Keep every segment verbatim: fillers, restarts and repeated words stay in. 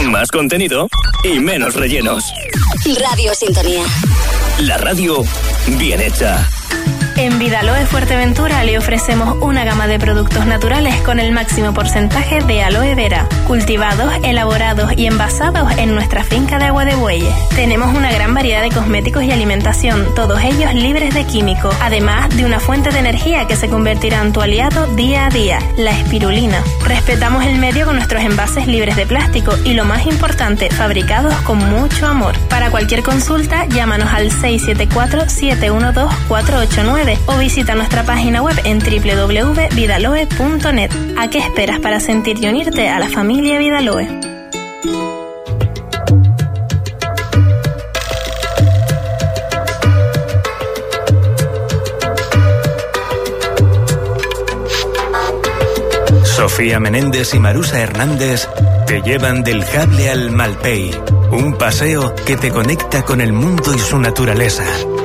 más contenido y menos rellenos. Radio Sintonía. La radio bien hecha. En Vidaloe Fuerteventura le ofrecemos una gama de productos naturales con el máximo porcentaje de aloe vera, cultivados, elaborados y envasados en nuestra finca de Agua de Bueyes. Tenemos una gran variedad de cosméticos y alimentación, todos ellos libres de químicos, además de una fuente de energía que se convertirá en tu aliado día a día, la espirulina. Respetamos el medio con nuestros envases libres de plástico y, lo más importante, fabricados con mucho amor. Para cualquier consulta, llámanos al seis siete cuatro, siete uno dos, cuatro ocho nueve o visita nuestra página web en doble u doble u doble u punto vidaloe punto net. ¿A qué esperas para sentir y unirte a la familia Vidaloe? Sofía Menéndez y Marusa Hernández te llevan del Jable al Malpey, un paseo que te conecta con el mundo y su naturaleza.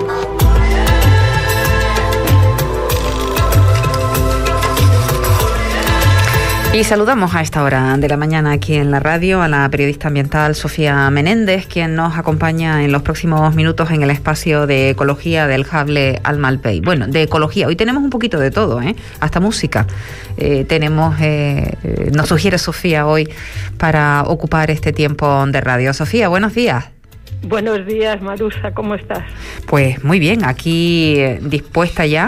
Y saludamos a esta hora de la mañana aquí en la radio a la periodista ambiental Sofía Menéndez, quien nos acompaña en los próximos minutos en el espacio de ecología del Jable al Malpey. Bueno, de ecología, hoy tenemos un poquito de todo, ¿eh? Hasta música. Eh, tenemos, eh, nos sugiere Sofía hoy para ocupar este tiempo de radio. Sofía, buenos días. Buenos días, Marusa, ¿cómo estás? Pues muy bien, aquí eh, dispuesta ya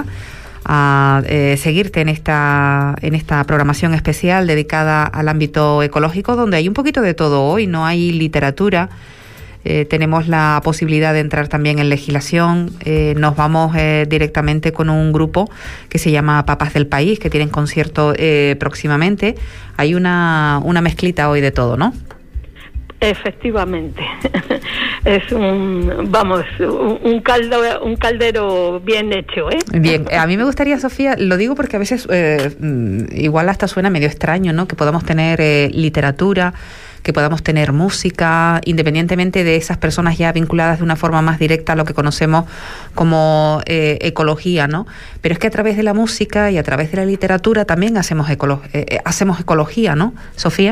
a eh, seguirte en esta en esta programación especial dedicada al ámbito ecológico, donde hay un poquito de todo hoy. No hay literatura, eh, tenemos la posibilidad de entrar también en legislación, eh, nos vamos eh, directamente con un grupo que se llama Papas del País, que tienen concierto eh, próximamente. Hay una, una mezclita hoy de todo, ¿no? Efectivamente, es un, vamos, un caldo, un caldero bien hecho, ¿eh? Bien, a mí me gustaría, Sofía, lo digo porque a veces eh, igual hasta suena medio extraño, ¿no? Que podamos tener eh, literatura, que podamos tener música, independientemente de esas personas ya vinculadas de una forma más directa a lo que conocemos como eh, ecología, ¿no? Pero es que a través de la música y a través de la literatura también hacemos, ecolo- eh, hacemos ecología, ¿no, Sofía?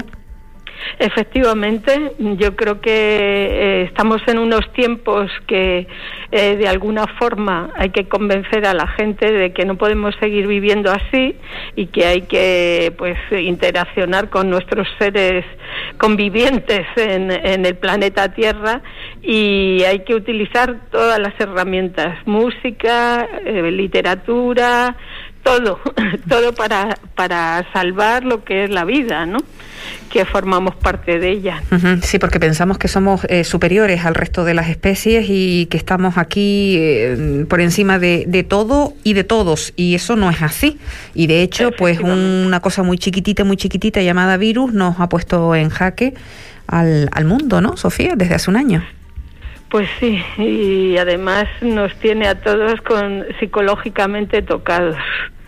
Efectivamente, yo creo que eh, estamos en unos tiempos que eh, de alguna forma hay que convencer a la gente de que no podemos seguir viviendo así y que hay que pues interaccionar con nuestros seres convivientes en, en el planeta Tierra, y hay que utilizar todas las herramientas, música, eh, literatura, todo, todo para, para salvar lo que es la vida, ¿no? Que formamos parte de ella. Uh-huh, sí, porque pensamos que somos eh, superiores al resto de las especies y que estamos aquí eh, por encima de, de todo y de todos, y eso no es así. Y de hecho, pues una cosa muy chiquitita, muy chiquitita llamada virus nos ha puesto en jaque al, al mundo, ¿no, Sofía? Desde hace un año. Pues sí, y además nos tiene a todos con psicológicamente tocados.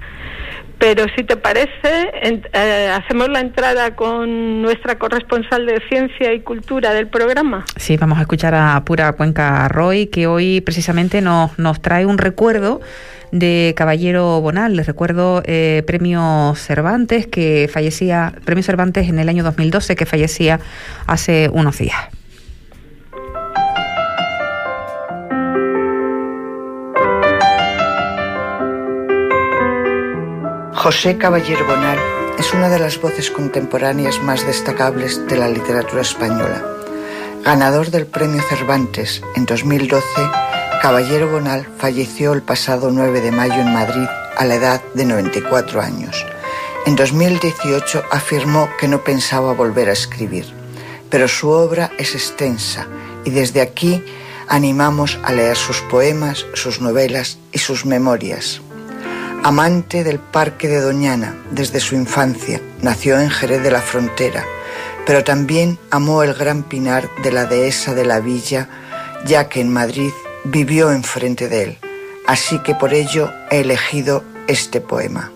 Pero si te parece, en, eh, hacemos la entrada con nuestra corresponsal de Ciencia y Cultura del programa. Sí, vamos a escuchar a Pura Cuenca Roy, que hoy precisamente nos, nos trae un recuerdo de Caballero Bonal. Les recuerdo eh, Premio Cervantes, que fallecía, Premio Cervantes en el año dos mil doce, que fallecía hace unos días. José Caballero Bonal es una de las voces contemporáneas más destacables de la literatura española. Ganador del Premio Cervantes en dos mil doce, Caballero Bonal falleció el pasado nueve de mayo en Madrid a la edad de noventa y cuatro años. En dos mil dieciocho afirmó que no pensaba volver a escribir, pero su obra es extensa y desde aquí animamos a leer sus poemas, sus novelas y sus memorias. Amante del Parque de Doñana desde su infancia, nació en Jerez de la Frontera, pero también amó el Gran Pinar de la Dehesa de la Villa, ya que en Madrid vivió enfrente de él. Así que por ello he elegido este poema.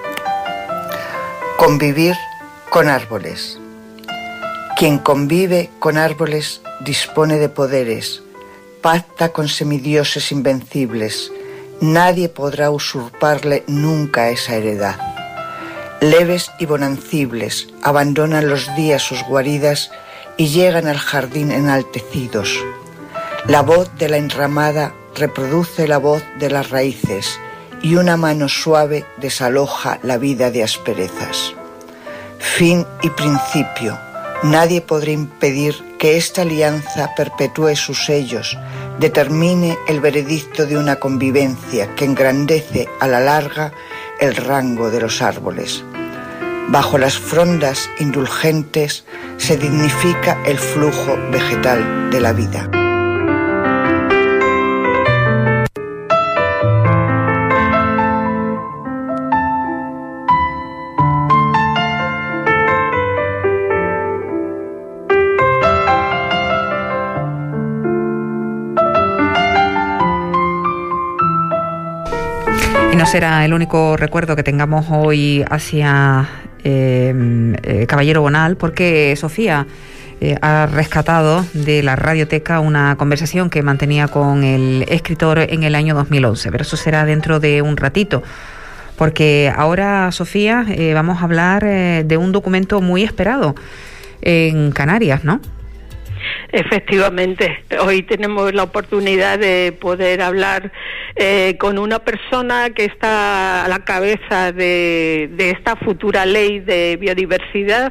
Convivir con árboles. Quien convive con árboles dispone de poderes, pacta con semidioses invencibles. Nadie podrá usurparle nunca esa heredad. Leves y bonancibles abandonan los días sus guaridas y llegan al jardín enaltecidos. La voz de la enramada reproduce la voz de las raíces y una mano suave desaloja la vida de asperezas. Fin y principio. Nadie podrá impedir que esta alianza perpetúe sus sellos, determine el veredicto de una convivencia que engrandece a la larga el rango de los árboles. Bajo las frondas indulgentes se dignifica el flujo vegetal de la vida. Y no será el único recuerdo que tengamos hoy hacia eh, eh, Caballero Bonal, porque Sofía eh, ha rescatado de la radioteca una conversación que mantenía con el escritor en el año dos mil once, pero eso será dentro de un ratito, porque ahora, Sofía, eh, vamos a hablar eh, de un documento muy esperado en Canarias, ¿no? Efectivamente, hoy tenemos la oportunidad de poder hablar eh, con una persona que está a la cabeza de, de esta futura ley de biodiversidad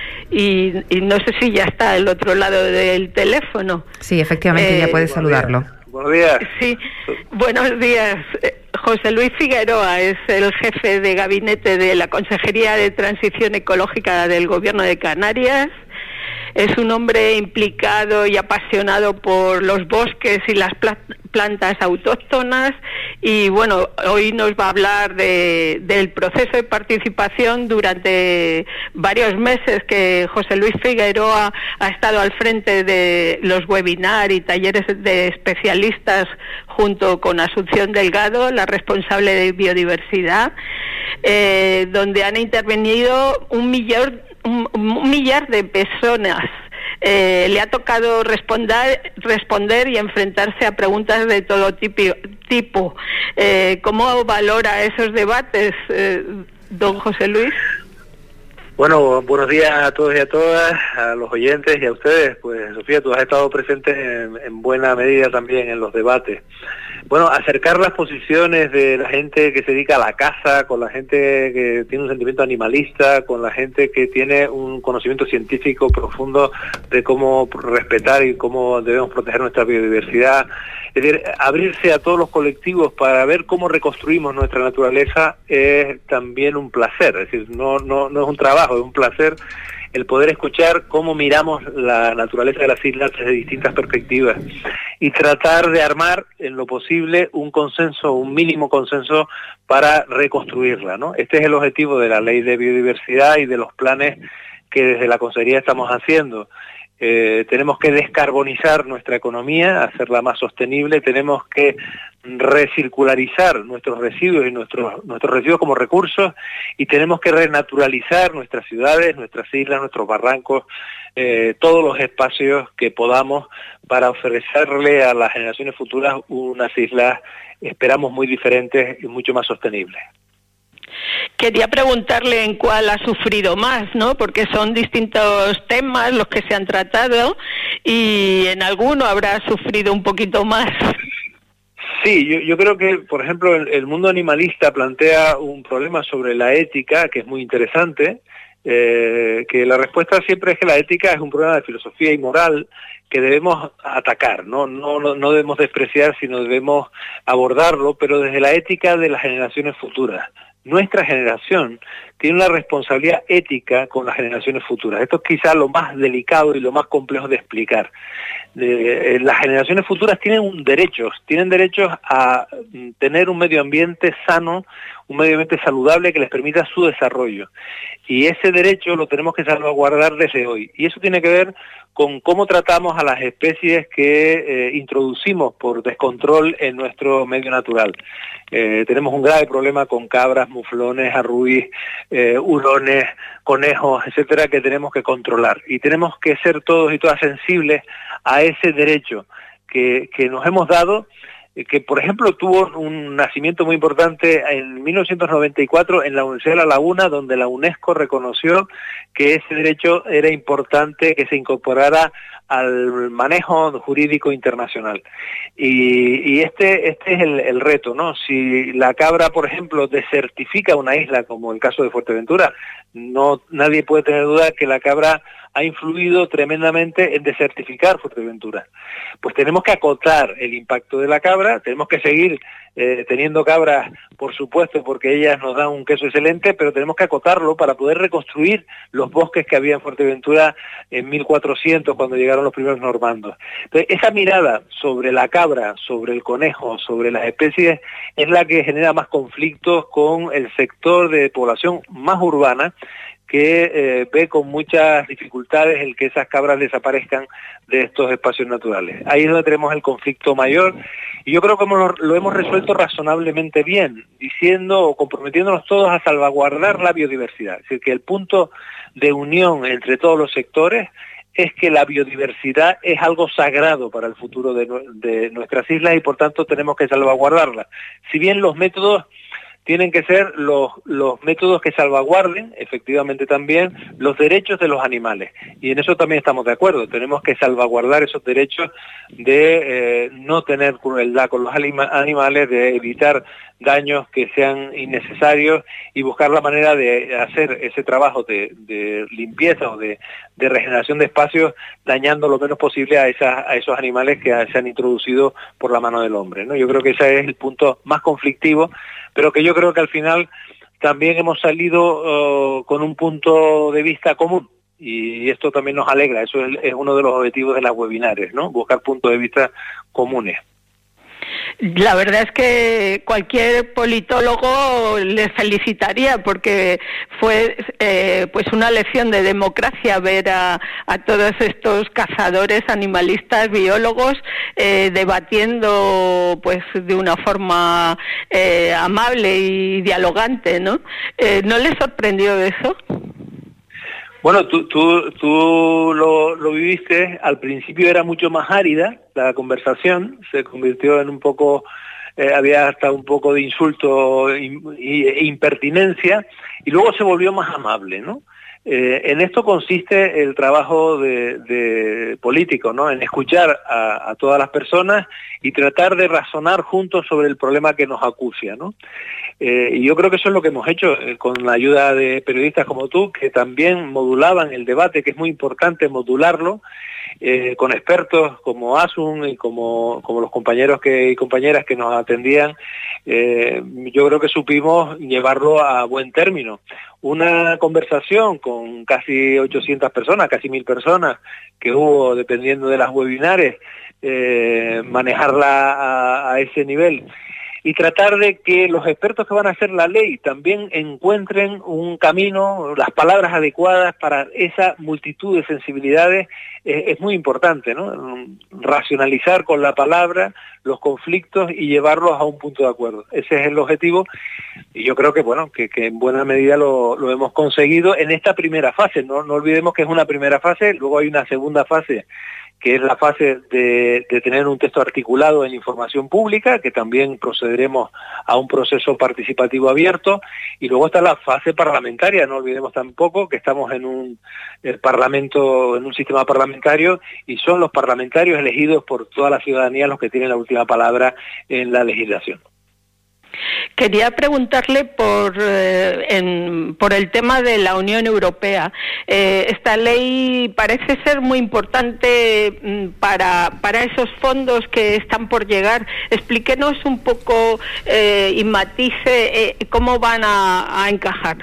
y, y no sé si ya está al otro lado del teléfono. Sí, efectivamente, eh, ya puedes saludarlo. Buenos días. Sí, buenos días. José Luis Figueroa es el jefe de gabinete de la Consejería de Transición Ecológica del Gobierno de Canarias. Es un hombre implicado y apasionado por los bosques y las pla- plantas autóctonas y bueno, hoy nos va a hablar de, del proceso de participación durante varios meses que José Luis Figueroa ha estado al frente de los webinars y talleres de especialistas junto con Asunción Delgado, la responsable de biodiversidad, eh, donde han intervenido un millón Un, un millar de personas. Eh, le ha tocado responder, responder y enfrentarse a preguntas de todo tipo. tipo. Eh, ¿Cómo valora esos debates, eh, don José Luis? Bueno, buenos días a todos y a todas, a los oyentes y a ustedes. Pues, Sofía, tú has estado presente en, en buena medida también en los debates. Bueno, acercar las posiciones de la gente que se dedica a la caza, con la gente que tiene un sentimiento animalista, con la gente que tiene un conocimiento científico profundo de cómo respetar y cómo debemos proteger nuestra biodiversidad. Es decir, abrirse a todos los colectivos para ver cómo reconstruimos nuestra naturaleza es también un placer. Es decir, no, no, no es un trabajo, es un placer el poder escuchar cómo miramos la naturaleza de las islas desde distintas perspectivas y tratar de armar en lo posible un consenso, un mínimo consenso para reconstruirla, ¿no? Este es el objetivo de la Ley de Biodiversidad y de los planes que desde la Consejería estamos haciendo. Eh, tenemos que descarbonizar nuestra economía, hacerla más sostenible, tenemos que recircularizar nuestros residuos y nuestros, nuestros residuos como recursos y tenemos que renaturalizar nuestras ciudades, nuestras islas, nuestros barrancos, eh, todos los espacios que podamos para ofrecerle a las generaciones futuras unas islas, esperamos, muy diferentes y mucho más sostenibles. Quería preguntarle en cuál ha sufrido más, ¿no? Porque son distintos temas los que se han tratado y en alguno habrá sufrido un poquito más. Sí, yo, yo creo que, por ejemplo, el, el mundo animalista plantea un problema sobre la ética que es muy interesante, eh, que la respuesta siempre es que la ética es un problema de filosofía y moral que debemos atacar, ¿no? No, no, no debemos despreciar, sino debemos abordarlo, pero desde la ética de las generaciones futuras. Nuestra generación tiene una responsabilidad ética con las generaciones futuras. Esto es quizá lo más delicado y lo más complejo de explicar. De, eh, las generaciones futuras tienen un derechos, tienen derechos a tener un medio ambiente sano, un medio ambiente saludable que les permita su desarrollo. Y ese derecho lo tenemos que salvaguardar desde hoy. Y eso tiene que ver con cómo tratamos a las especies que eh, introducimos por descontrol en nuestro medio natural. Eh, tenemos un grave problema con cabras, muflones, arrubis, eh, hurones, conejos, etcétera, que tenemos que controlar. Y tenemos que ser todos y todas sensibles a ese derecho que, que nos hemos dado que por ejemplo tuvo un nacimiento muy importante en mil novecientos noventa y cuatro en la Universidad de La Laguna, donde la UNESCO reconoció que ese derecho era importante que se incorporara al manejo jurídico internacional. Y, y este este es el, el reto, ¿no? Si la cabra, por ejemplo, desertifica una isla, como el caso de Fuerteventura, no nadie puede tener duda que la cabra ha influido tremendamente en desertificar Fuerteventura. Pues tenemos que acotar el impacto de la cabra, tenemos que seguir eh, teniendo cabras, por supuesto, porque ellas nos dan un queso excelente, pero tenemos que acotarlo para poder reconstruir los bosques que había en Fuerteventura en mil cuatrocientos, cuando llegaron los primeros normandos. Entonces, esa mirada sobre la cabra, sobre el conejo, sobre las especies, es la que genera más conflictos con el sector de población más urbana, que eh, ve con muchas dificultades el que esas cabras desaparezcan de estos espacios naturales. Ahí es donde tenemos el conflicto mayor, y yo creo que hemos, lo hemos resuelto razonablemente bien, diciendo o comprometiéndonos todos a salvaguardar la biodiversidad. Es decir, que el punto de unión entre todos los sectores es que la biodiversidad es algo sagrado para el futuro de, de nuestras islas, y por tanto tenemos que salvaguardarla. Si bien los métodos tienen que ser los, los métodos que salvaguarden, efectivamente también, los derechos de los animales. Y en eso también estamos de acuerdo. Tenemos que salvaguardar esos derechos de eh, no tener crueldad con los anima- animales, de evitar daños que sean innecesarios y buscar la manera de hacer ese trabajo de, de limpieza o de, de regeneración de espacios, dañando lo menos posible a, esas, a esos animales que se han introducido por la mano del hombre, ¿no? Yo creo que ese es el punto más conflictivo, pero que yo creo que al final también hemos salido uh, con un punto de vista común, y esto también nos alegra. Eso es, es uno de los objetivos de las webinares, ¿no? Buscar puntos de vista comunes. La verdad es que cualquier politólogo les felicitaría, porque fue eh, pues una lección de democracia ver a, a todos estos cazadores, animalistas, biólogos eh, debatiendo pues de una forma eh, amable y dialogante, ¿no? Eh, ¿No les sorprendió eso? Bueno, tú, tú, tú lo, lo viviste. Al principio era mucho más árida la conversación, se convirtió en un poco, eh, había hasta un poco de insulto e impertinencia, y luego se volvió más amable, ¿no? Eh, en esto consiste el trabajo de, de político, ¿no? En escuchar a, a todas las personas y tratar de razonar juntos sobre el problema que nos acucia, ¿no? Eh, y yo creo que eso es lo que hemos hecho eh, con la ayuda de periodistas como tú, que también modulaban el debate, que es muy importante modularlo, eh, con expertos como Asun y como, como los compañeros que, y compañeras que nos atendían. Eh, yo creo que supimos llevarlo a buen término. Una conversación con casi ochocientas personas, casi mil personas que hubo, dependiendo de las webinares, eh, manejarla a, a ese nivel. Y tratar de que los expertos que van a hacer la ley también encuentren un camino, las palabras adecuadas para esa multitud de sensibilidades, eh, es muy importante, ¿no? Racionalizar con la palabra los conflictos y llevarlos a un punto de acuerdo. Ese es el objetivo, y yo creo que bueno, que, que en buena medida lo, lo hemos conseguido en esta primera fase. No, no olvidemos que es una primera fase, luego hay una segunda fase, que es la fase de, de tener un texto articulado en información pública, que también procederemos a un proceso participativo abierto, y luego está la fase parlamentaria. No olvidemos tampoco que estamos en un el parlamento, en un sistema parlamentario, y son los parlamentarios elegidos por toda la ciudadanía los que tienen la última palabra en la legislación. Quería preguntarle por eh, en, por el tema de la Unión Europea. Eh, esta ley parece ser muy importante mm, para para esos fondos que están por llegar. Explíquenos un poco eh, y matice eh, cómo van a, a encajar.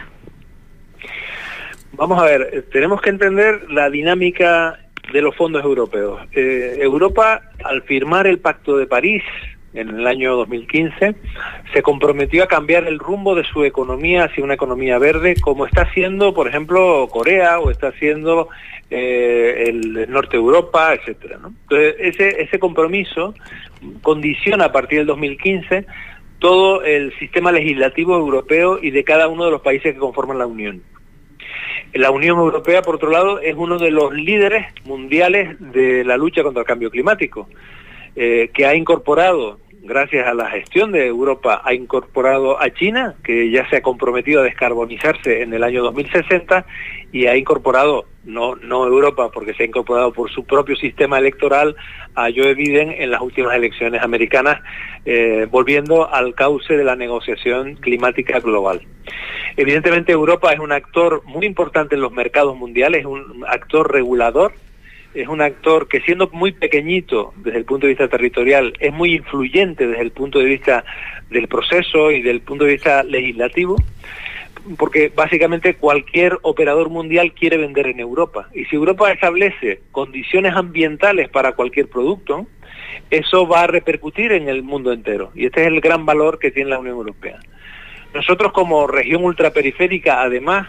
Vamos a ver, tenemos que entender la dinámica de los fondos europeos. Eh, Europa, al firmar el Pacto de París en el año dos mil quince, se comprometió a cambiar el rumbo de su economía hacia una economía verde, como está haciendo, por ejemplo, Corea, o está haciendo eh, el norte de Europa, etcétera, ¿no? Entonces, ese, ese compromiso condiciona a partir del dos mil quince todo el sistema legislativo europeo y de cada uno de los países que conforman la Unión. La Unión Europea, por otro lado, es uno de los líderes mundiales de la lucha contra el cambio climático, Eh, que ha incorporado gracias a la gestión de Europa, ha incorporado a China, que ya se ha comprometido a descarbonizarse en el año dos mil sesenta, y ha incorporado, no, no Europa, porque se ha incorporado por su propio sistema electoral, a Joe Biden en las últimas elecciones americanas, eh, volviendo al cauce de la negociación climática global. Evidentemente Europa es un actor muy importante en los mercados mundiales, es un actor regulador, es un actor que, siendo muy pequeñito desde el punto de vista territorial, es muy influyente desde el punto de vista del proceso y del punto de vista legislativo, porque básicamente cualquier operador mundial quiere vender en Europa, y si Europa establece condiciones ambientales para cualquier producto, eso va a repercutir en el mundo entero, y este es el gran valor que tiene la Unión Europea. Nosotros, como región ultraperiférica, además,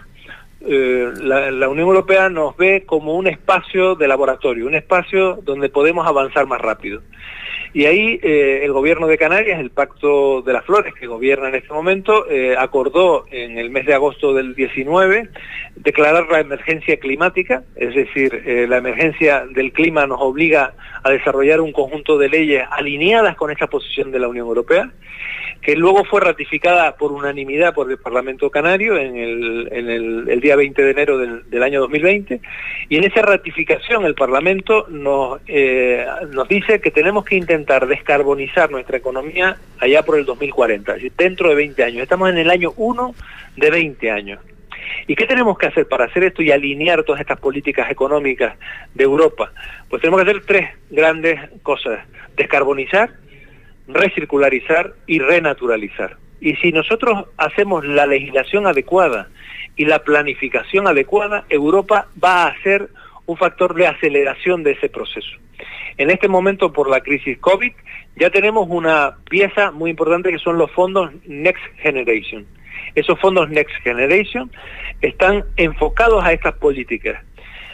eh, la, la Unión Europea nos ve como un espacio de laboratorio, un espacio donde podemos avanzar más rápido. Y ahí eh, el gobierno de Canarias, el Pacto de las Flores, que gobierna en este momento, eh, acordó en el mes de agosto del diecinueve declarar la emergencia climática, es decir, eh, la emergencia del clima nos obliga a desarrollar un conjunto de leyes alineadas con esta posición de la Unión Europea, que luego fue ratificada por unanimidad por el Parlamento Canario en el, en el, el día veinte de enero del, del año dos mil veinte, y en esa ratificación el Parlamento nos, eh, nos dice que tenemos que intentar descarbonizar nuestra economía allá por el dos mil cuarenta, es decir, dentro de veinte años. Estamos en el año uno de veinte años. ¿Y qué tenemos que hacer para hacer esto y alinear todas estas políticas económicas de Europa? Pues tenemos que hacer tres grandes cosas: descarbonizar, recircularizar y renaturalizar. Y si nosotros hacemos la legislación adecuada y la planificación adecuada, Europa va a ser un factor de aceleración de ese proceso. En este momento, por la crisis COVID, ya tenemos una pieza muy importante que son los fondos Next Generation. Esos fondos Next Generation están enfocados a estas políticas.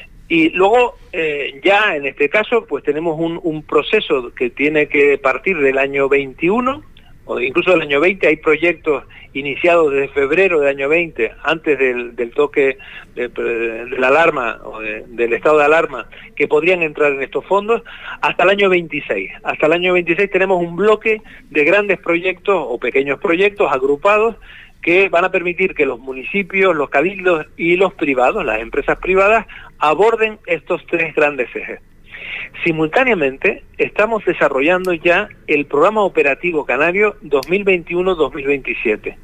Y luego, eh, ya en este caso, pues tenemos un, un proceso que tiene que partir del año veintiuno, o incluso del año veinte. Hay proyectos iniciados desde febrero del año veinte, antes del, del toque de, de la alarma, o de, del estado de alarma, que podrían entrar en estos fondos, hasta el año veintiséis. Hasta el año veintiséis tenemos un bloque de grandes proyectos, o pequeños proyectos agrupados, que van a permitir que los municipios, los cabildos y los privados, las empresas privadas, aborden estos tres grandes ejes. Simultáneamente, estamos desarrollando ya el Programa Operativo Canario dos mil veintiuno dos mil veintisiete,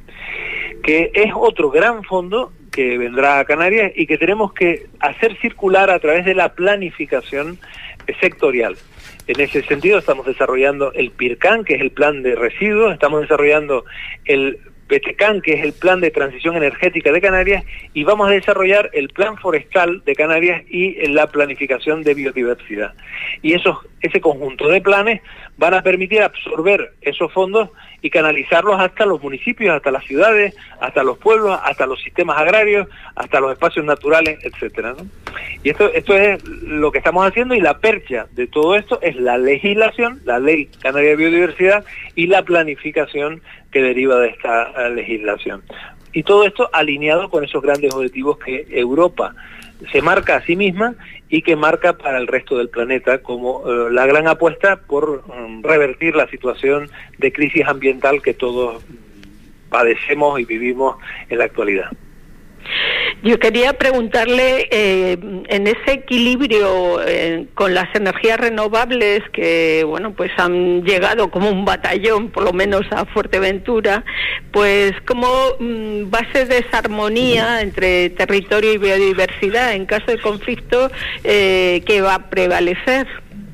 que es otro gran fondo que vendrá a Canarias y que tenemos que hacer circular a través de la planificación sectorial. En ese sentido, estamos desarrollando el PIRCAN, que es el plan de residuos, estamos desarrollando el PETECAN, que es el plan de transición energética de Canarias, y vamos a desarrollar el plan forestal de Canarias y la planificación de biodiversidad. Y esos, ese conjunto de planes van a permitir absorber esos fondos y canalizarlos hasta los municipios, hasta las ciudades, hasta los pueblos, hasta los sistemas agrarios, hasta los espacios naturales, etcétera, ¿no? Y esto, esto es lo que estamos haciendo, y la percha de todo esto es la legislación, la Ley Canaria de Biodiversidad, y la planificación que deriva de esta uh, legislación. Y todo esto alineado con esos grandes objetivos que Europa se marca a sí misma y que marca para el resto del planeta como uh, la gran apuesta por um, revertir la situación de crisis ambiental que todos padecemos y vivimos en la actualidad. Yo quería preguntarle, eh, en ese equilibrio eh, con las energías renovables que, bueno, pues han llegado como un batallón, por lo menos a Fuerteventura, pues ¿cómo mm, va a ser esa armonía entre territorio y biodiversidad en caso de conflicto eh, que va a prevalecer?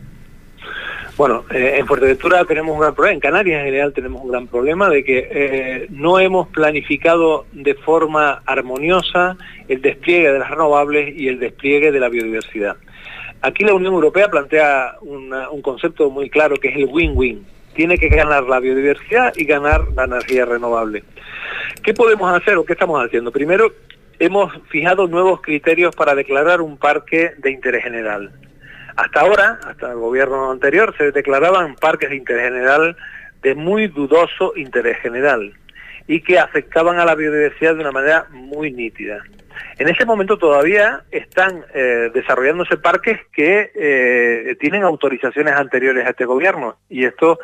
Bueno, eh, en Fuerteventura tenemos un gran problema, en Canarias en general tenemos un gran problema de que eh, no hemos planificado de forma armoniosa el despliegue de las renovables y el despliegue de la biodiversidad. Aquí la Unión Europea plantea una, un concepto muy claro que es el win-win. Tiene que ganar la biodiversidad y ganar la energía renovable. ¿Qué podemos hacer o qué estamos haciendo? Primero, hemos fijado nuevos criterios para declarar un parque de interés general. Hasta ahora, hasta el gobierno anterior, se declaraban parques de interés general de muy dudoso interés general y que afectaban a la biodiversidad de una manera muy nítida. En ese momento todavía están eh, desarrollándose parques que eh, tienen autorizaciones anteriores a este gobierno, y esto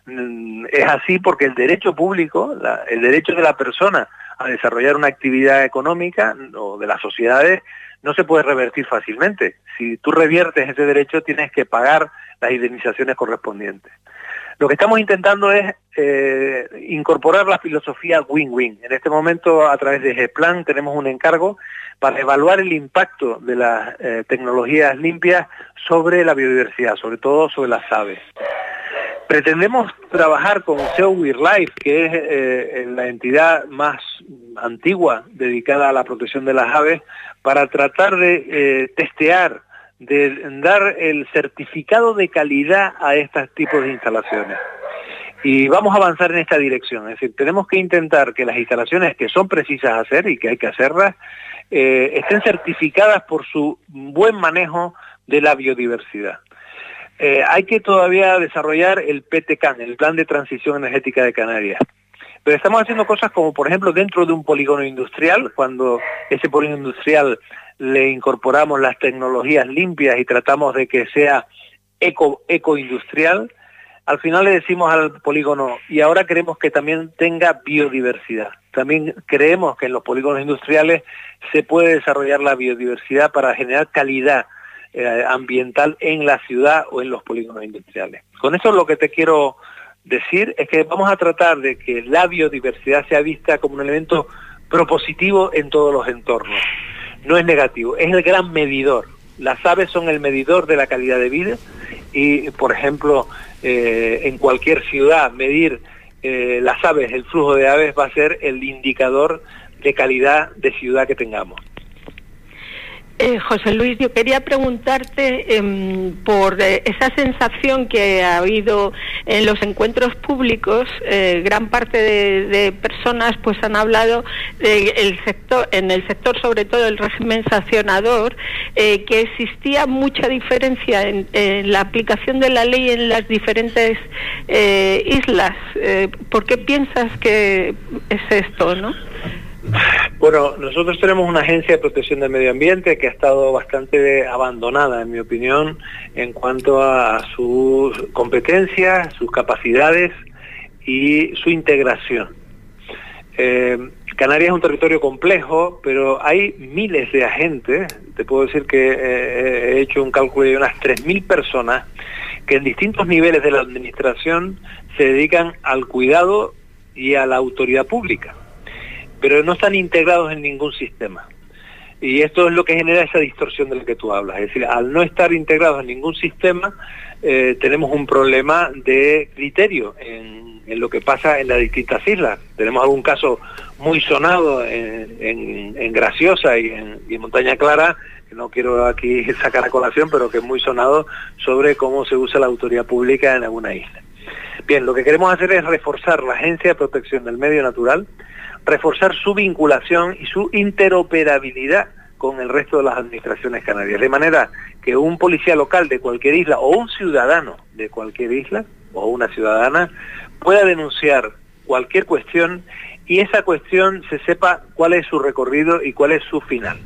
es así porque el derecho público, la, el derecho de la persona a desarrollar una actividad económica o de las sociedades no se puede revertir fácilmente. Si tú reviertes ese derecho tienes que pagar las indemnizaciones correspondientes. Lo que estamos intentando es eh, incorporar la filosofía win-win. En este momento, a través de GEPLAN, tenemos un encargo para evaluar el impacto de las eh, tecnologías limpias sobre la biodiversidad, sobre todo sobre las aves. Pretendemos trabajar con Seo Wildlife, que es eh, la entidad más antigua dedicada a la protección de las aves, para tratar de eh, testear, de dar el certificado de calidad a estos tipos de instalaciones. Y vamos a avanzar en esta dirección, es decir, tenemos que intentar que las instalaciones que son precisas hacer y que hay que hacerlas, eh, estén certificadas por su buen manejo de la biodiversidad. Eh, hay que todavía desarrollar el P T C A N, el Plan de Transición Energética de Canarias. Pero estamos haciendo cosas como, por ejemplo, dentro de un polígono industrial, cuando ese polígono industrial le incorporamos las tecnologías limpias y tratamos de que sea eco, ecoindustrial, al final le decimos al polígono, y ahora queremos que también tenga biodiversidad. También creemos que en los polígonos industriales se puede desarrollar la biodiversidad para generar calidad eh, ambiental en la ciudad o en los polígonos industriales. Con eso lo que te quiero decir es que vamos a tratar de que la biodiversidad sea vista como un elemento propositivo en todos los entornos. No es negativo, es el gran medidor. Las aves son el medidor de la calidad de vida y, por ejemplo, eh, en cualquier ciudad medir eh, las aves, el flujo de aves va a ser el indicador de calidad de ciudad que tengamos. Eh, José Luis, yo quería preguntarte eh, por eh, esa sensación que ha habido en los encuentros públicos. Eh, gran parte de, de personas pues han hablado de el sector, en el sector sobre todo el régimen sancionador, eh, que existía mucha diferencia en, en la aplicación de la ley en las diferentes eh, islas. Eh, ¿Por qué piensas que es esto, no? Bueno, nosotros tenemos una agencia de protección del medio ambiente que ha estado bastante abandonada, en mi opinión, en cuanto a sus competencias, sus capacidades y su integración. Eh, Canarias es un territorio complejo, pero hay miles de agentes. Te puedo decir que eh, he hecho un cálculo de unas tres mil personas que en distintos niveles de la administración se dedican al cuidado y a la autoridad pública, pero no están integrados en ningún sistema. Y esto es lo que genera esa distorsión de la que tú hablas. Es decir, al no estar integrados en ningún sistema, eh, tenemos un problema de criterio en, en lo que pasa en las distintas islas. Tenemos algún caso muy sonado en, en, en Graciosa y en, y en Montaña Clara, que no quiero aquí sacar a colación, pero que es muy sonado sobre cómo se usa la autoridad pública en alguna isla. Bien, lo que queremos hacer es reforzar la Agencia de Protección del Medio Natural, reforzar su vinculación y su interoperabilidad con el resto de las administraciones canarias, de manera que un policía local de cualquier isla o un ciudadano de cualquier isla o una ciudadana pueda denunciar cualquier cuestión y esa cuestión se sepa cuál es su recorrido y cuál es su final.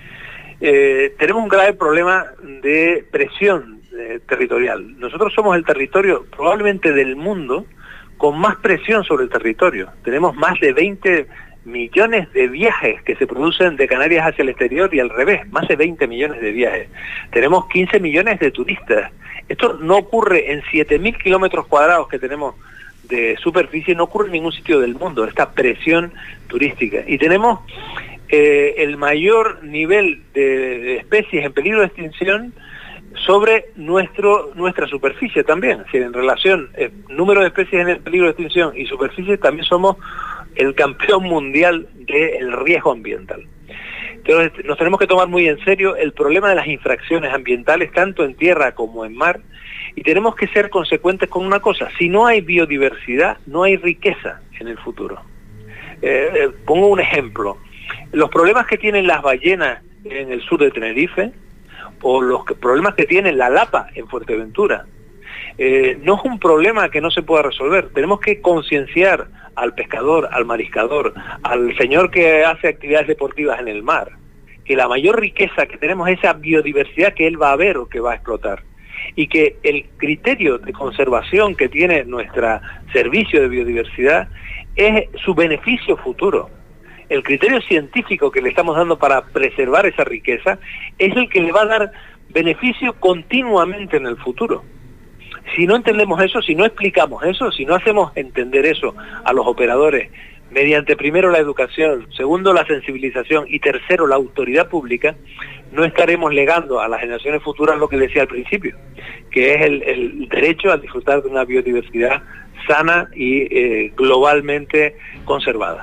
Eh, tenemos un grave problema de presión eh, territorial. Nosotros somos el territorio probablemente del mundo con más presión sobre el territorio. Tenemos más de veinte millones de viajes que se producen de Canarias hacia el exterior y al revés, más de veinte millones de viajes. Tenemos quince millones de turistas. Esto no ocurre en siete mil kilómetros cuadrados que tenemos de superficie, no ocurre en ningún sitio del mundo, esta presión turística. Y tenemos eh, el mayor nivel de, de especies en peligro de extinción sobre nuestro nuestra superficie también. Es decir, en relación eh, número de especies en el peligro de extinción y superficie, también somos el campeón mundial del riesgo ambiental. Entonces nos tenemos que tomar muy en serio el problema de las infracciones ambientales, tanto en tierra como en mar, y tenemos que ser consecuentes con una cosa: si no hay biodiversidad, no hay riqueza en el futuro. Eh, eh, pongo un ejemplo. Los problemas que tienen las ballenas en el sur de Tenerife, o los que, problemas que tiene la lapa en Fuerteventura, eh, no es un problema que no se pueda resolver. Tenemos que concienciar al pescador, al mariscador, al señor que hace actividades deportivas en el mar, que la mayor riqueza que tenemos es esa biodiversidad que él va a ver o que va a explotar. y que el criterio de conservación que tiene nuestro servicio de biodiversidad es su beneficio futuro. El criterio científico que le estamos dando para preservar esa riqueza es el que le va a dar beneficio continuamente en el futuro. Si no entendemos eso, si no explicamos eso, si no hacemos entender eso a los operadores mediante primero la educación, segundo la sensibilización y tercero la autoridad pública, no estaremos legando a las generaciones futuras lo que decía al principio, que es el, el derecho a disfrutar de una biodiversidad sana y eh, globalmente conservada.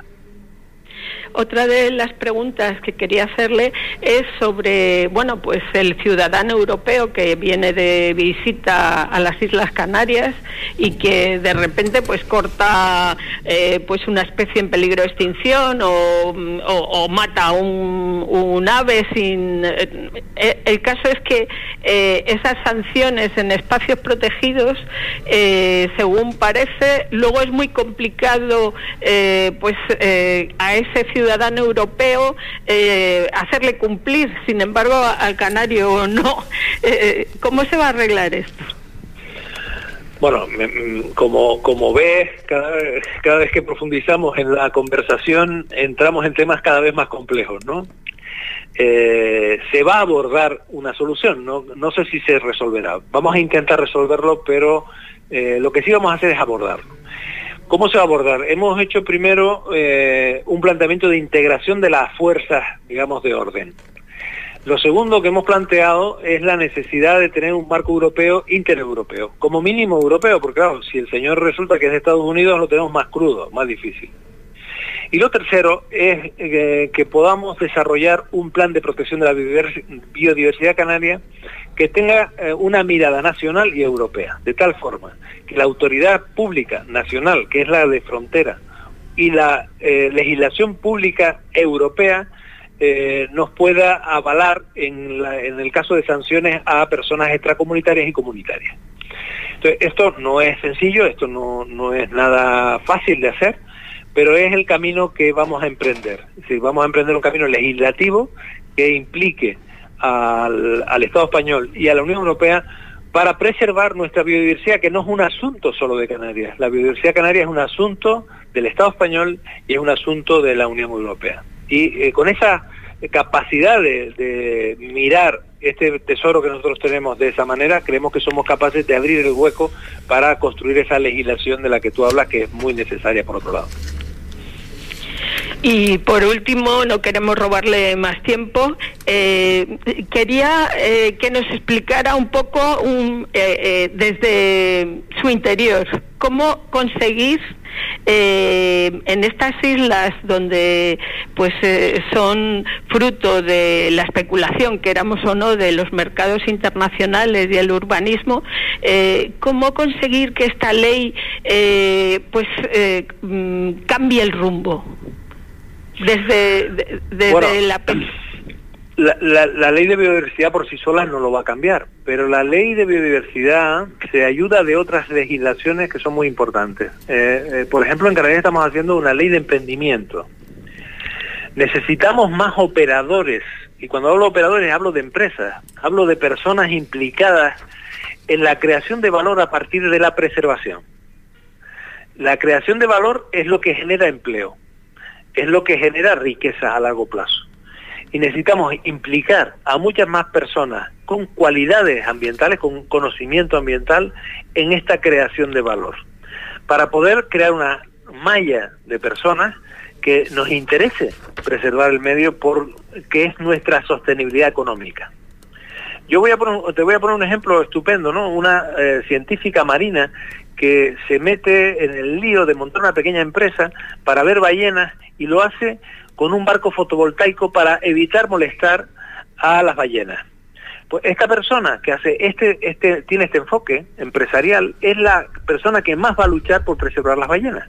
Otra de las preguntas que quería hacerle es sobre, bueno, pues el ciudadano europeo que viene de visita a las Islas Canarias y que de repente pues corta eh, pues una especie en peligro de extinción o, o, o mata un, un ave sin... Eh, el caso es que eh, esas sanciones en espacios protegidos, eh, según parece, luego es muy complicado eh, pues eh, a ese ciudadano ciudadano europeo eh, hacerle cumplir, sin embargo al canario no. Eh, ¿Cómo se va a arreglar esto? Bueno, como, como ves, cada, cada vez que profundizamos en la conversación entramos en temas cada vez más complejos, ¿no? Eh, se va a abordar una solución, no, no sé si se resolverá. Vamos a intentar resolverlo, pero eh, lo que sí vamos a hacer es abordarlo. ¿Cómo se va a abordar? Hemos hecho primero eh, un planteamiento de integración de las fuerzas, digamos, de orden. Lo segundo que hemos planteado es la necesidad de tener un marco europeo, intereuropeo, como mínimo europeo, porque claro, si el señor resulta que es de Estados Unidos, lo tenemos más crudo, más difícil. Y lo tercero es eh, que podamos desarrollar un plan de protección de la biodiversidad canaria que tenga eh, una mirada nacional y europea, de tal forma que la autoridad pública nacional, que es la de frontera, y la eh, legislación pública europea eh, nos pueda avalar en, la, en el caso de sanciones a personas extracomunitarias y comunitarias. Entonces, esto no es sencillo, esto no, no es nada fácil de hacer, pero es el camino que vamos a emprender. Es decir, vamos a emprender un camino legislativo que implique al, al Estado español y a la Unión Europea para preservar nuestra biodiversidad, que no es un asunto solo de Canarias. La biodiversidad canaria es un asunto del Estado español y es un asunto de la Unión Europea. Y eh, con esa capacidad de, de mirar este tesoro que nosotros tenemos de esa manera, creemos que somos capaces de abrir el hueco para construir esa legislación de la que tú hablas, que es muy necesaria por otro lado. Y por último, no queremos robarle más tiempo, eh, quería eh, que nos explicara un poco un, eh, eh, desde su interior, cómo conseguir eh, en estas islas donde pues eh, son fruto de la especulación, queramos o no, de los mercados internacionales y el urbanismo, eh, cómo conseguir que esta ley eh, pues eh, cambie el rumbo. Desde, de, desde bueno, la... La, la... la ley de biodiversidad por sí sola no lo va a cambiar, pero la ley de biodiversidad se ayuda de otras legislaciones que son muy importantes. Eh, eh, por ejemplo, en Canarias estamos haciendo una ley de emprendimiento. Necesitamos más operadores, y cuando hablo de operadores hablo de empresas, hablo de personas implicadas en la creación de valor a partir de la preservación. La creación de valor es lo que genera empleo, es lo que genera riqueza a largo plazo. Y necesitamos implicar a muchas más personas con cualidades ambientales, con conocimiento ambiental, en esta creación de valor, para poder crear una malla de personas que nos interese preservar el medio porque es nuestra sostenibilidad económica. Yo voy a poner, te voy a poner un ejemplo estupendo, ¿no? Una eh, científica marina que se mete en el lío de montar una pequeña empresa para ver ballenas y lo hace con un barco fotovoltaico para evitar molestar a las ballenas. Pues esta persona que hace este, este, tiene este enfoque empresarial es la persona que más va a luchar por preservar las ballenas.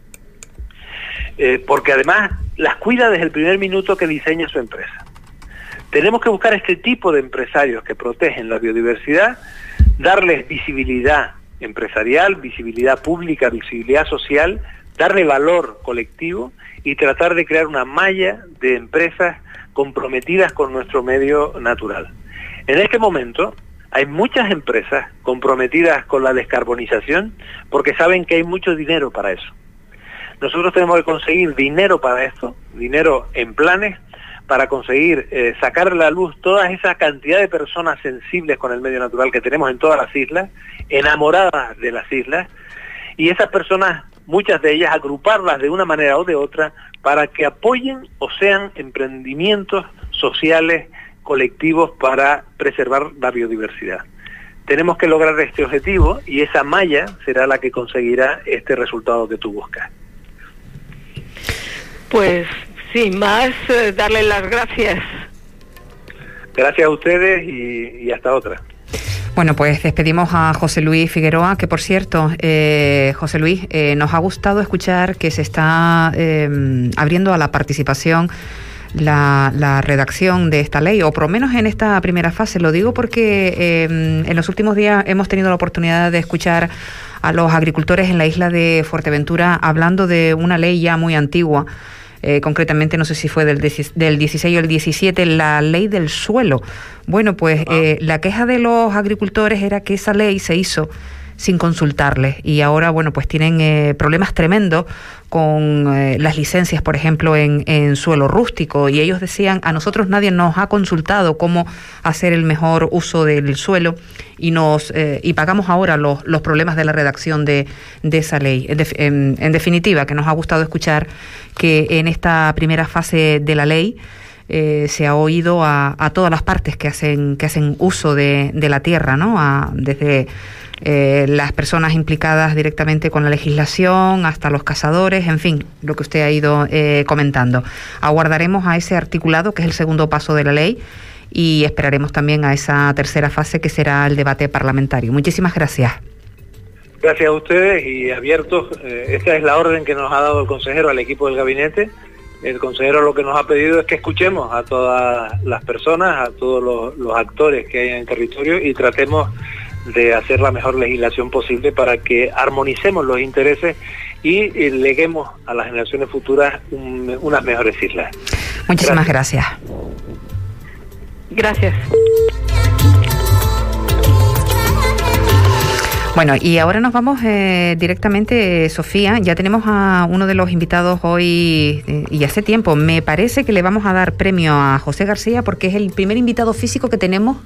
Eh, porque además las cuida desde el primer minuto que diseña su empresa. Tenemos que buscar este tipo de empresarios que protegen la biodiversidad, darles visibilidad empresarial, visibilidad pública, visibilidad social, darle valor colectivo y tratar de crear una malla de empresas comprometidas con nuestro medio natural. En este momento, Hay muchas empresas comprometidas con la descarbonización porque saben que hay mucho dinero para eso. Nosotros tenemos que conseguir dinero para esto, dinero en planes, para conseguir eh, sacar a la luz toda esa cantidad de personas sensibles con el medio natural que tenemos en todas las islas, enamoradas de las islas, y esas personas, muchas de ellas, agruparlas de una manera o de otra para que apoyen o sean emprendimientos sociales, colectivos para preservar la biodiversidad. Tenemos que lograr este objetivo y esa malla será la que conseguirá este resultado que tú buscas. Pues sin más, eh, darle las gracias. Gracias a ustedes y, y hasta otra. Bueno, pues despedimos a José Luis Figueroa, que por cierto, eh, José Luis, eh, nos ha gustado escuchar que se está eh, abriendo a la participación la, la redacción de esta ley, o por lo menos en esta primera fase. Lo digo porque eh, en los últimos días hemos tenido la oportunidad de escuchar a los agricultores en la isla de Fuerteventura hablando de una ley ya muy antigua. Eh, concretamente, no sé si fue del, del dieciséis o el diecisiete, la ley del suelo. Bueno, pues eh, la queja de los agricultores era que esa ley se hizo sin consultarles y ahora, bueno, pues tienen eh, problemas tremendos con eh, las licencias, por ejemplo, en, en suelo rústico, y ellos decían, a nosotros nadie nos ha consultado cómo hacer el mejor uso del suelo y nos eh, y pagamos ahora los, los problemas de la redacción de, de esa ley. En, def, en, en definitiva, que nos ha gustado escuchar que en esta primera fase de la ley Eh, se ha oído a, a todas las partes que hacen que hacen uso de, de la tierra, ¿no? A, desde eh, las personas implicadas directamente con la legislación hasta los cazadores, en fin, lo que usted ha ido eh, comentando. Aguardaremos a ese articulado, que es el segundo paso de la ley, y esperaremos también a esa tercera fase, que será el debate parlamentario. Muchísimas gracias. Gracias a ustedes y abiertos. Eh, esta es la orden que nos ha dado el consejero al equipo del gabinete. El consejero lo que nos ha pedido es que escuchemos a todas las personas, a todos los, los actores que hay en el territorio y tratemos de hacer la mejor legislación posible para que armonicemos los intereses y, y leguemos a las generaciones futuras un, unas mejores islas. Muchísimas gracias. Gracias. Bueno, y ahora nos vamos eh, directamente, Sofía. Ya tenemos a uno de los invitados hoy, eh, y hace tiempo. Me parece que le vamos a dar premio a José García porque es el primer invitado físico que tenemos.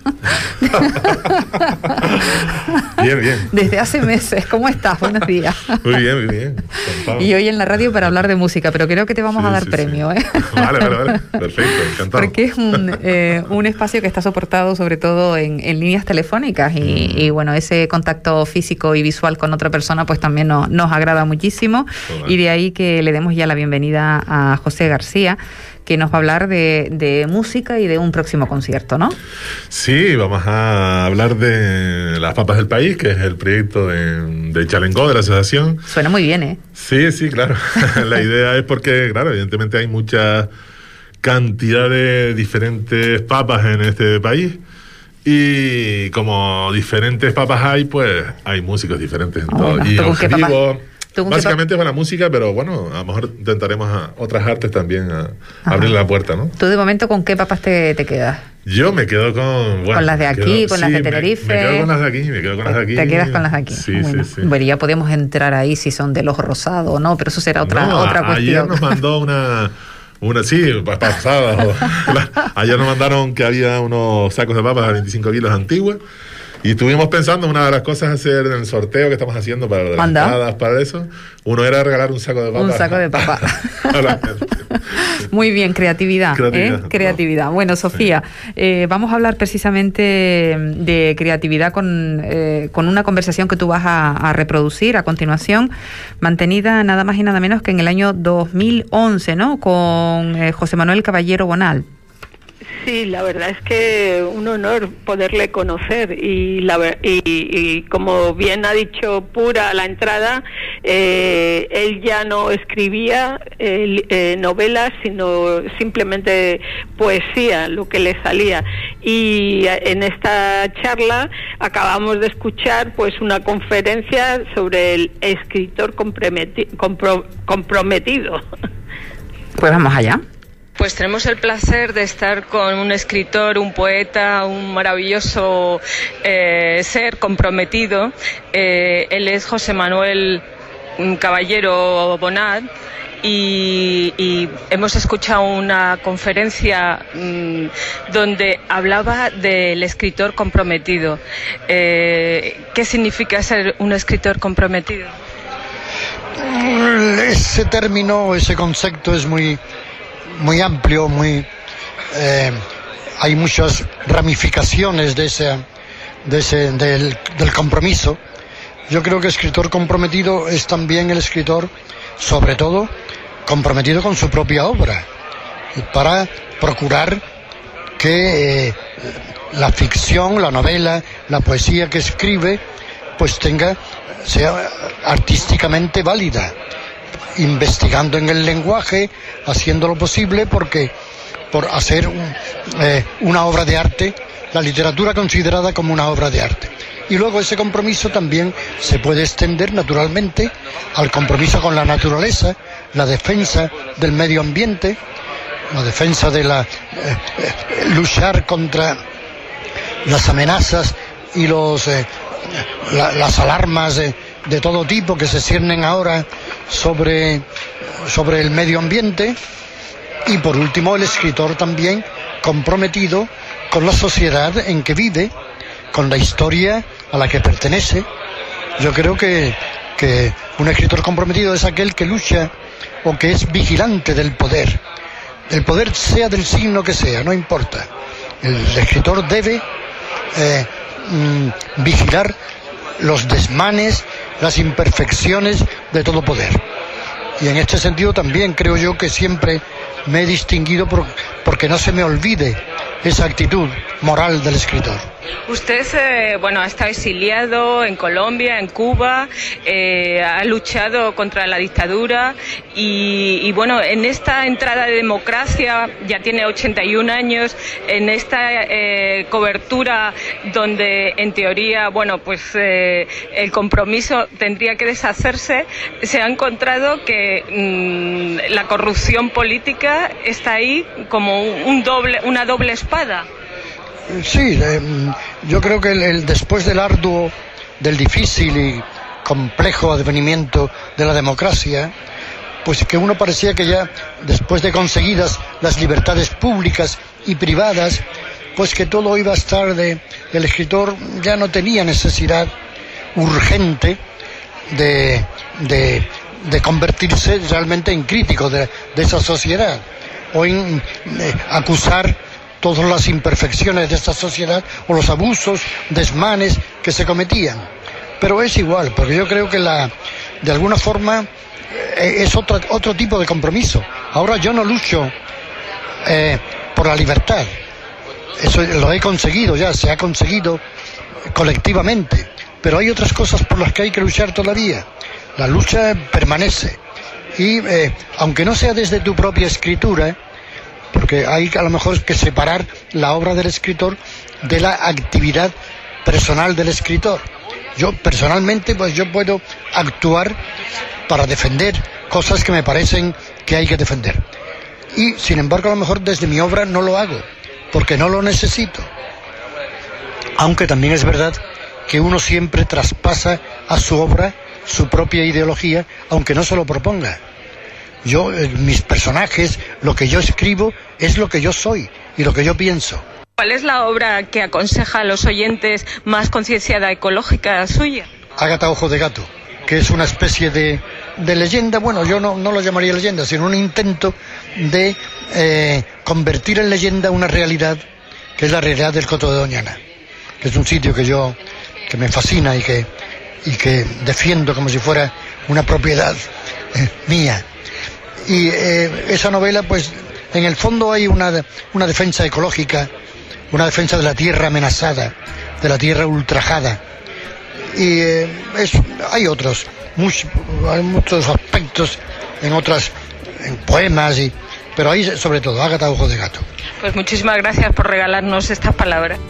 Bien, bien. Desde hace meses. ¿Cómo estás? Buenos días. Muy bien, muy bien. Encantado. Y hoy en la radio para hablar de música, pero creo que te vamos sí, a dar sí, premio. Sí. ¿eh? Vale, vale, vale. Perfecto, encantado. Porque es un, eh, un espacio que está soportado sobre todo en, en líneas telefónicas y, mm. y bueno, ese contacto físico físico y visual con otra persona pues también no, nos agrada muchísimo. Bueno. Y de ahí que le demos ya la bienvenida a José García, que nos va a hablar de, de música y de un próximo concierto, ¿no? Sí, vamos a hablar de Las Papas del País, que es el proyecto de, de Chalengó, de la asociación. Suena muy bien, ¿eh? Sí, sí, claro. La idea es porque, claro, evidentemente hay mucha cantidad de diferentes papas en este país. Y como diferentes papas hay, pues hay músicos diferentes en oh, todo. Bueno, y objetivo, básicamente es la música, pero bueno, a lo mejor intentaremos a otras artes también a, a abrir la puerta, ¿no? ¿Tú de momento con qué papas te, te quedas? Yo me quedo con... Bueno, con las de aquí, quedo, con sí, las de Tenerife. Me, me quedo con las de aquí, me quedo con las de aquí. Te quedas con las de aquí. Sí, bueno, sí, sí. Bueno, ya podemos entrar ahí si son de los rosados o no, pero eso será otra, no, otra a, cuestión. Ayer nos mandó una... Una, sí, pasada. Ayer nos mandaron que había unos sacos de papas de veinticinco kilos antiguas. Y estuvimos pensando, una de las cosas hacer en el sorteo que estamos haciendo para las entradas, para eso, uno era regalar un saco de papas. Un saco de papas. Muy bien, creatividad. Creatividad. ¿eh? Creatividad. No. Bueno, Sofía, eh, vamos a hablar precisamente de creatividad con, eh, con una conversación que tú vas a, a reproducir a continuación, mantenida nada más y nada menos que en el año dos mil once, ¿no? Con eh, José Manuel Caballero Bonal. Sí, la verdad es que un honor poderle conocer y, la, y, y como bien ha dicho Pura a la entrada, eh, él ya no escribía eh, eh, novelas, sino simplemente poesía, lo que le salía. Y en esta charla acabamos de escuchar pues una conferencia sobre el escritor comprometi- compro- comprometido. Pues vamos allá. Pues tenemos el placer de estar con un escritor, un poeta, un maravilloso eh, ser comprometido. Eh, él es José Manuel Caballero Bonat y, y hemos escuchado una conferencia mmm, donde hablaba del escritor comprometido. Eh, ¿Qué significa ser un escritor comprometido? Ese término, ese concepto es muy... muy amplio, muy eh, hay muchas ramificaciones de ese, de ese del, del compromiso. Yo creo que escritor comprometido es también el escritor, sobre todo, comprometido con su propia obra, para procurar que eh, la ficción, la novela, la poesía que escribe, pues tenga, sea artísticamente válida, investigando en el lenguaje, haciendo lo posible porque por hacer un, eh, una obra de arte, la literatura considerada como una obra de arte. Y luego ese compromiso también se puede extender naturalmente al compromiso con la naturaleza, la defensa del medio ambiente, la defensa de la... Eh, eh, luchar contra las amenazas y los eh, la, las alarmas de, de todo tipo que se ciernen ahora sobre, sobre el medio ambiente. Y por último el escritor también comprometido con la sociedad en que vive, con la historia a la que pertenece. Yo creo que, que un escritor comprometido es aquel que lucha o que es vigilante del poder. El poder sea del signo que sea, no importa. El escritor debe eh, mm, vigilar los desmanes, las imperfecciones de todo poder. Y en este sentido también creo yo que siempre me he distinguido por, porque no se me olvide esa actitud moral del escritor. Usted, eh, bueno, ha estado exiliado en Colombia, en Cuba, eh, ha luchado contra la dictadura y, y, bueno, en esta entrada de democracia, ya tiene ochenta y un años, en esta eh, cobertura donde, en teoría, bueno, pues eh, el compromiso tendría que deshacerse, se ha encontrado que mmm, la corrupción política está ahí como un doble, una doble espada. Sí, eh, yo creo que el, el, después del arduo, del difícil y complejo advenimiento de la democracia, pues que uno parecía que ya después de conseguidas las libertades públicas y privadas, pues que todo iba a estar de... El escritor ya no tenía necesidad urgente de, de, de convertirse realmente en crítico de, de esa sociedad o en eh, acusar todas las imperfecciones de esta sociedad o los abusos, desmanes que se cometían. Pero es igual, porque yo creo que la, de alguna forma eh, es otro, otro tipo de compromiso. Ahora yo no lucho eh, por la libertad. Eso lo he conseguido ya, se ha conseguido colectivamente. Pero hay otras cosas por las que hay que luchar todavía. La lucha permanece. Y eh, aunque no sea desde tu propia escritura, porque hay a lo mejor que separar la obra del escritor de la actividad personal del escritor. Yo personalmente, pues yo puedo actuar para defender cosas que me parecen que hay que defender. Y sin embargo, a lo mejor desde mi obra no lo hago, porque no lo necesito. Aunque también es verdad que uno siempre traspasa a su obra su propia ideología, aunque no se lo proponga. Yo, eh, mis personajes, lo que yo escribo es lo que yo soy y lo que yo pienso. ¿Cuál es la obra que aconseja a los oyentes más concienciada ecológica suya? Ágata Ojo de Gato, que es una especie de, de leyenda, bueno, yo no, no lo llamaría leyenda, sino un intento de eh, convertir en leyenda una realidad, que es la realidad del Coto de Doñana, que es un sitio que yo, que me fascina y que, y que defiendo como si fuera una propiedad eh, mía. Y eh, esa novela, pues, en el fondo hay una, una defensa ecológica, una defensa de la tierra amenazada, de la tierra ultrajada. Y eh, es, hay otros, much, hay muchos aspectos en otras, en poemas, y, pero ahí sobre todo, Ágata Ojo de Gato. Pues muchísimas gracias por regalarnos estas palabras.